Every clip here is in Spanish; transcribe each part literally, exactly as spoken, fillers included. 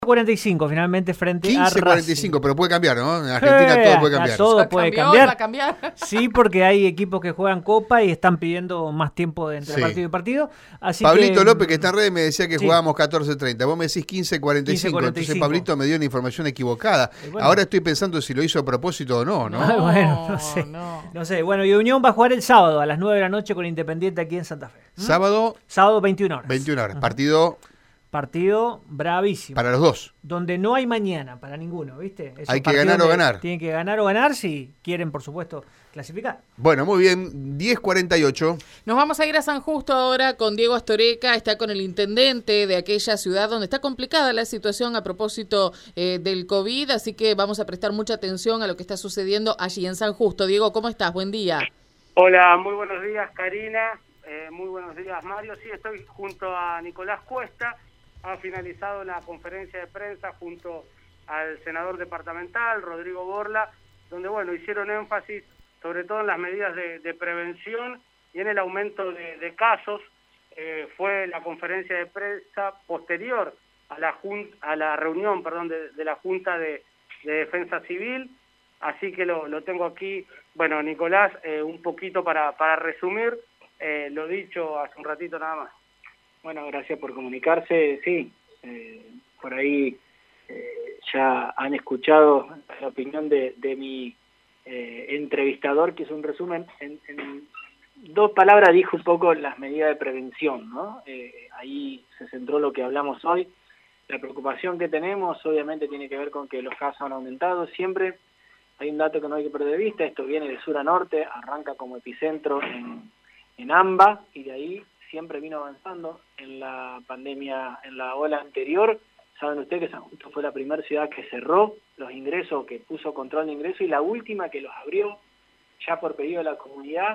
cuarenta y cinco finalmente frente a quince cuarenta y cinco, pero puede cambiar, ¿no? En Argentina eh, todo puede cambiar. Todo puede cambió, cambiar. va a cambiar. Sí, porque hay equipos que juegan Copa y están pidiendo más tiempo de entre Sí. partido y partido. Así Pablito que, López, que está en redes, me decía que sí. jugábamos catorce treinta. Vos me decís quince cuarenta y cinco. Entonces Pablito me dio una información equivocada. Bueno. Ahora estoy pensando si lo hizo a propósito o no, ¿no? No, bueno, no sé. No. No sé. Bueno, y Unión va a jugar el sábado a las nueve de la noche con Independiente aquí en Santa Fe. ¿Mm? Sábado. Sábado veintiuna horas. veintiuna horas. Uh-huh. Partido. Partido bravísimo. Para los dos. Donde no hay mañana para ninguno, ¿viste? Esos hay que ganar o ganar. Tienen que ganar o ganar si quieren, por supuesto, clasificar. Bueno, muy bien. diez cuarenta y ocho. Nos vamos a ir a San Justo ahora con Diego Astoreca. Está con el intendente de aquella ciudad donde está complicada la situación a propósito eh, del COVID. Así que vamos a prestar mucha atención a lo que está sucediendo allí en San Justo. Diego, ¿cómo estás? Buen día. Hola, muy buenos días, Karina. Eh, muy buenos días, Mario. Sí, estoy junto a Nicolás Cuesta. Ha finalizado la conferencia de prensa junto al senador departamental, Rodrigo Borla, donde, bueno, hicieron énfasis sobre todo en las medidas de, de prevención y en el aumento de, de casos. Eh, fue la conferencia de prensa posterior a la, jun- a la reunión perdón, de, de la Junta de, de Defensa Civil, así que lo, lo tengo aquí. Bueno, Nicolás, eh, un poquito para, para resumir, eh, lo dicho hace un ratito nada más. Bueno, gracias por comunicarse. Sí, eh, por ahí eh, ya han escuchado la opinión de, de mi eh, entrevistador, que es un resumen. En, en dos palabras dijo un poco las medidas de prevención, ¿no? Eh, ahí se centró lo que hablamos hoy. La preocupación que tenemos obviamente tiene que ver con que los casos han aumentado. Siempre hay un dato que no hay que perder de vista. Esto viene de sur a norte, arranca como epicentro en, en AMBA y de ahí siempre vino avanzando. En la pandemia, en la ola anterior, saben ustedes que San Justo fue la primera ciudad que cerró los ingresos, que puso control de ingresos, y la última que los abrió ya por pedido de la comunidad.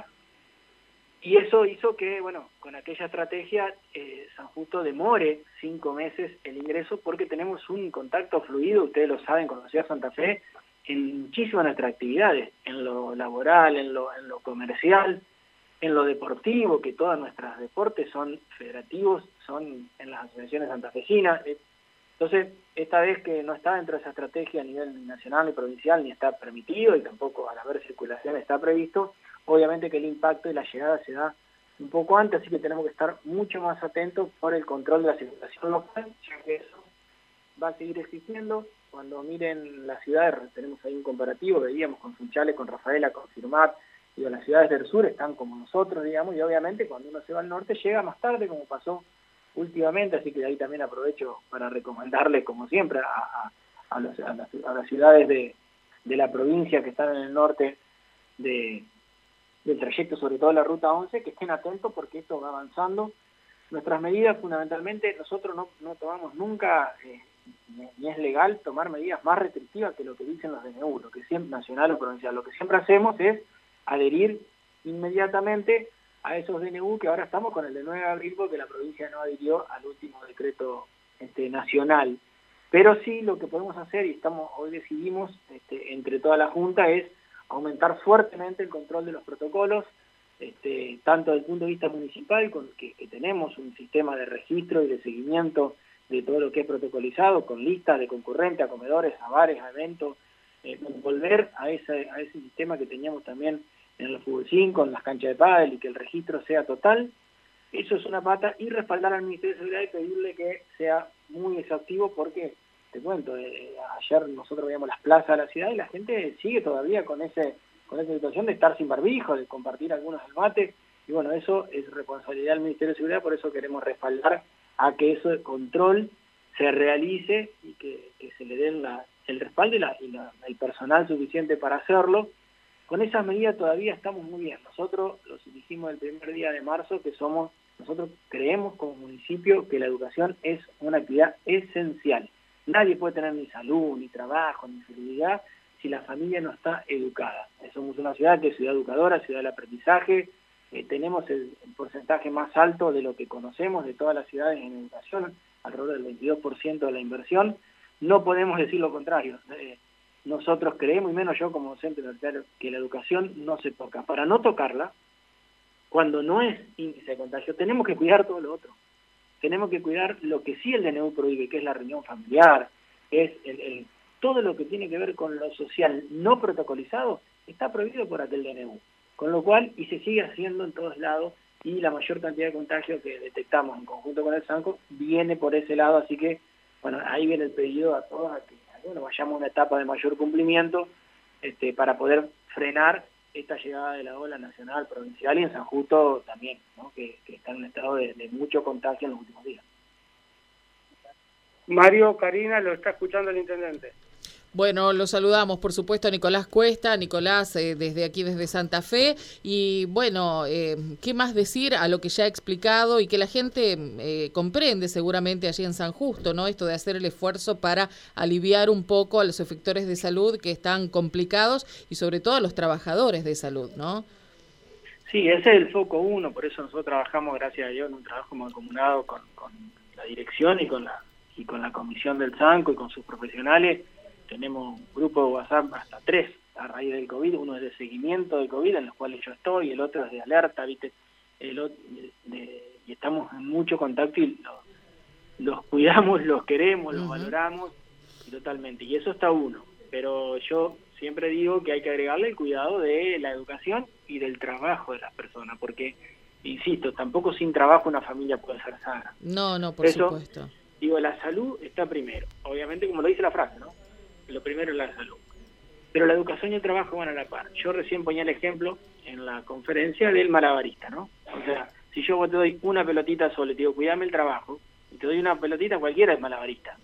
Y eso hizo que, bueno, con aquella estrategia, eh, San Justo demore cinco meses el ingreso, porque tenemos un contacto fluido, ustedes lo saben, con la ciudad de Santa Fe, en muchísimas de nuestras actividades, en lo laboral, en lo, en lo comercial, en lo deportivo, que todos nuestros deportes son federativos, son en las asociaciones santafesinas. Entonces, esta vez que no está dentro de esa estrategia a nivel nacional ni provincial, ni está permitido, y tampoco al haber circulación está previsto, obviamente que el impacto y la llegada se da un poco antes, así que tenemos que estar mucho más atentos por el control de la circulación local, ya que eso va a seguir existiendo. Cuando miren las ciudades, tenemos ahí un comparativo, veíamos con Sunchales, con Rafaela, con Firmat, y las ciudades del sur están como nosotros, digamos, y obviamente cuando uno se va al norte llega más tarde, como pasó últimamente, así que de ahí también aprovecho para recomendarle, como siempre, a, a, a, los, a, las, a las ciudades de, de la provincia que están en el norte de, del trayecto, sobre todo la Ruta once, que estén atentos porque esto va avanzando. Nuestras medidas, fundamentalmente, nosotros no, no tomamos nunca, eh, ni, ni es legal tomar medidas más restrictivas que lo que dicen los D N U, lo que siempre, nacional o provincial. Lo que siempre hacemos es adherir inmediatamente a esos D N U, que ahora estamos con el de nueve de abril porque la provincia no adhirió al último decreto este, nacional. Pero sí lo que podemos hacer, y estamos hoy decidimos este, entre toda la Junta, es aumentar fuertemente el control de los protocolos, este, tanto desde el punto de vista municipal, con que, que tenemos un sistema de registro y de seguimiento de todo lo que es protocolizado, con listas de concurrentes a comedores, a bares, a eventos, eh, volver a ese, a ese sistema que teníamos también en el fútbol cinco, en las canchas de pádel, y que el registro sea total. Eso es una pata, y respaldar al Ministerio de Seguridad y pedirle que sea muy exhaustivo, porque, te cuento, eh, ayer nosotros veíamos las plazas de la ciudad y la gente sigue todavía con ese con esa situación de estar sin barbijo, de compartir algunos del mate, y bueno, eso es responsabilidad del Ministerio de Seguridad, por eso queremos respaldar a que ese control se realice y que, que se le den la, el respaldo y, la, y la, el personal suficiente para hacerlo. Con esas medidas todavía estamos muy bien. Nosotros los dijimos el primer día de marzo que somos, nosotros creemos como municipio que la educación es una actividad esencial. Nadie puede tener ni salud, ni trabajo, ni seguridad si la familia no está educada. Somos una ciudad que es ciudad educadora, ciudad del aprendizaje. Eh, tenemos el, el porcentaje más alto de lo que conocemos de todas las ciudades en educación, alrededor del veintidós por ciento de la inversión. No podemos decir lo contrario. Eh, Nosotros creemos, y menos yo como docente universitario, que la educación no se toca. Para no tocarla, cuando no es índice de contagio, tenemos que cuidar todo lo otro. Tenemos que cuidar lo que sí el D N U prohíbe, que es la reunión familiar, es el, el, todo lo que tiene que ver con lo social no protocolizado, está prohibido por aquel D N U. Con lo cual, y se sigue haciendo en todos lados, y la mayor cantidad de contagios que detectamos en conjunto con el SANCO viene por ese lado, así que, bueno, ahí viene el pedido a todos a que, bueno, vayamos a una etapa de mayor cumplimiento este, para poder frenar esta llegada de la ola nacional, provincial y en San Justo también, ¿no? que, que está en un estado de, de mucho contagio en los últimos días. Mario, Karina, lo está escuchando el intendente. Bueno, lo saludamos, por supuesto, a Nicolás Cuesta. Nicolás, eh, desde aquí, desde Santa Fe. Y bueno, eh, ¿qué más decir a lo que ya he explicado y que la gente eh, comprende seguramente allí en San Justo, ¿no? Esto de hacer el esfuerzo para aliviar un poco a los efectores de salud que están complicados y sobre todo a los trabajadores de salud, ¿no? Sí, ese es el foco uno, por eso nosotros trabajamos, gracias a Dios, en un trabajo mancomunado con, con la dirección y con la, y con la comisión del SANCO y con sus profesionales. Tenemos un grupo de WhatsApp hasta tres a raíz del COVID, uno es de seguimiento del COVID, en los cuales yo estoy, el otro es de alerta, ¿viste? El otro, de, de, y estamos en mucho contacto y los, los cuidamos, los queremos, los uh-huh. valoramos y totalmente. Y eso está uno, pero yo siempre digo que hay que agregarle el cuidado de la educación y del trabajo de las personas, porque, insisto, tampoco sin trabajo una familia puede ser sana. No, no, por eso, supuesto. Digo, la salud está primero, obviamente como lo dice la frase, ¿no? Lo primero es la salud. Pero la educación y el trabajo van a la par. Yo recién ponía el ejemplo en la conferencia del malabarista, ¿no? O sea, si yo te doy una pelotita solo y te digo, cuidame el trabajo, y te doy una pelotita, cualquiera es malabarista.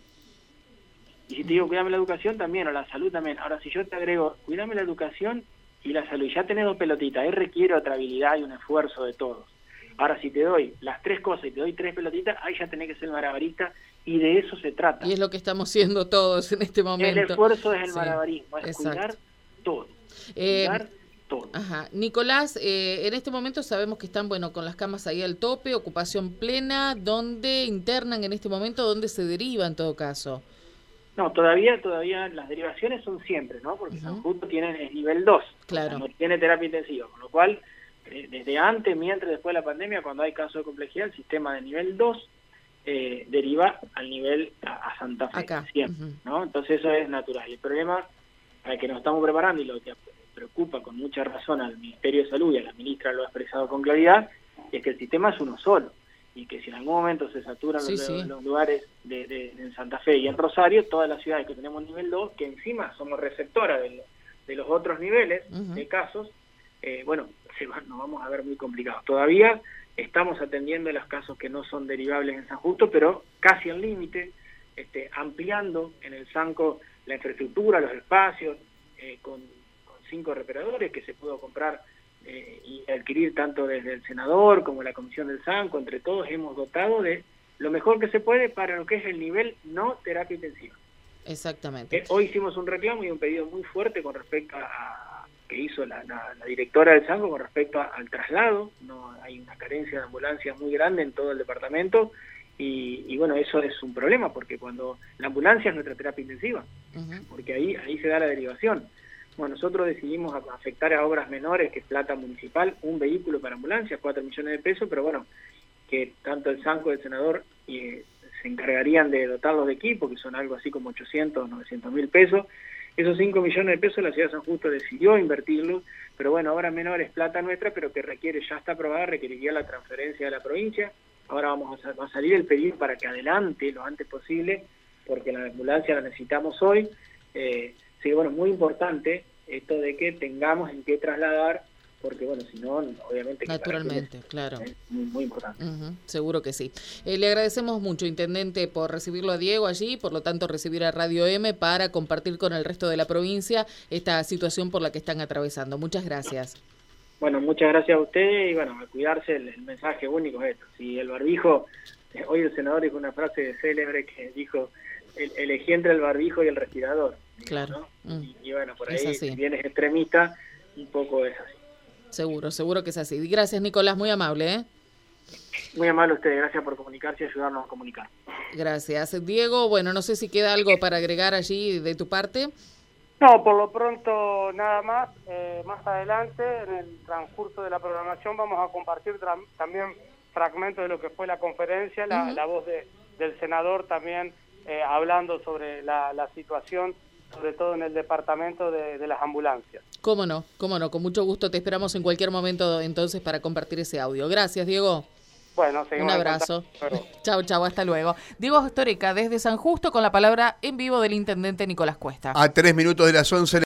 Y si te digo, cuidame la educación también, o la salud también. Ahora, si yo te agrego, cuidame la educación y la salud, y ya tenés dos pelotitas, ahí requiere otra habilidad y un esfuerzo de todos. Ahora, si te doy las tres cosas y te doy tres pelotitas, ahí ya tenés que ser malabarista, y de eso se trata. Y es lo que estamos haciendo todos en este momento. El esfuerzo es el sí, malabarismo, es exacto. cuidar todo. Eh, cuidar todo. Ajá. Nicolás, eh, en este momento sabemos que están, bueno, con las camas ahí al tope, ocupación plena. ¿Dónde internan en este momento? ¿Dónde se deriva en todo caso? No, todavía todavía las derivaciones son siempre, ¿no? Porque uh-huh. San Justo tiene el nivel dos, claro. O sea, no tiene terapia intensiva, con lo cual, eh, desde antes, mientras, después de la pandemia, cuando hay casos de complejidad, el sistema de nivel dos eh, deriva al nivel a, a Santa Fe, acá. siempre, Uh-huh. ¿no? Entonces eso es natural. El problema al que nos estamos preparando y lo que preocupa con mucha razón al Ministerio de Salud y a la ministra lo ha expresado con claridad, es que el sistema es uno solo. Y que si en algún momento se saturan sí, los, sí. los lugares de, de, de en Santa Fe y en Rosario, todas las ciudades que tenemos nivel dos, que encima somos receptoras de, de los otros niveles uh-huh. de casos, eh, bueno, se va, nos vamos a ver muy complicados. Todavía estamos atendiendo los casos que no son derivables en San Justo, pero casi al límite, este, ampliando en el SANCO la infraestructura, los espacios, eh, con, con cinco respiradores que se pudo comprar Eh, y adquirir tanto desde el senador como la comisión del SANCO, entre todos hemos dotado de lo mejor que se puede para lo que es el nivel no terapia intensiva. Exactamente. Eh, hoy hicimos un reclamo y un pedido muy fuerte con respecto a que hizo la, la, la directora del SANCO con respecto a, al traslado. No hay una carencia de ambulancias muy grande en todo el departamento y, y bueno, eso es un problema porque cuando la ambulancia es nuestra terapia intensiva, uh-huh. porque ahí ahí se da la derivación. Bueno, nosotros decidimos afectar a obras menores, que es plata municipal, un vehículo para ambulancia, cuatro millones de pesos, pero bueno, que tanto el SANCO y el senador eh, se encargarían de dotarlos de equipo, que son algo así como ochocientos, novecientos mil pesos. Esos cinco millones de pesos la ciudad de San Justo decidió invertirlos, pero bueno, obras menores, plata nuestra, pero que requiere, ya está aprobada, requeriría la transferencia de la provincia. Ahora vamos a, va a salir el pedido para que adelante, lo antes posible, porque la ambulancia la necesitamos hoy. Eh, Sí, bueno, muy importante esto de que tengamos en qué trasladar, porque bueno, si no, obviamente... Naturalmente, es, claro. Es muy, muy importante. Uh-huh, seguro que sí. Eh, le agradecemos mucho, Intendente, por recibirlo a Diego allí, por lo tanto recibir a Radio M para compartir con el resto de la provincia esta situación por la que están atravesando. Muchas gracias. Bueno, muchas gracias a usted y bueno, a cuidarse, el, el mensaje único es esto. Si el barbijo, eh, hoy el senador dijo una frase célebre que dijo, el, elegí entre el barbijo y el respirador. Claro. ¿no? Mm. Y, y bueno, por ahí, si bien es extremista, un poco es así. Seguro, seguro que es así. Gracias, Nicolás, muy amable, ¿eh? Muy amable usted, gracias por comunicarse y ayudarnos a comunicar. Gracias. Diego, bueno, no sé si queda algo para agregar allí de tu parte. No, por lo pronto nada más. Eh, más adelante, en el transcurso de la programación, vamos a compartir también fragmentos de lo que fue la conferencia, la, uh-huh. la voz de, del senador también eh, hablando sobre la, la situación, sobre todo en el departamento de, de las ambulancias. Cómo no, cómo no, con mucho gusto te esperamos en cualquier momento entonces para compartir ese audio. Gracias, Diego. Bueno, seguimos. Un abrazo. Chau, chau, hasta luego. Diego Storeca desde San Justo con la palabra en vivo del intendente Nicolás Cuesta. A tres minutos de las once.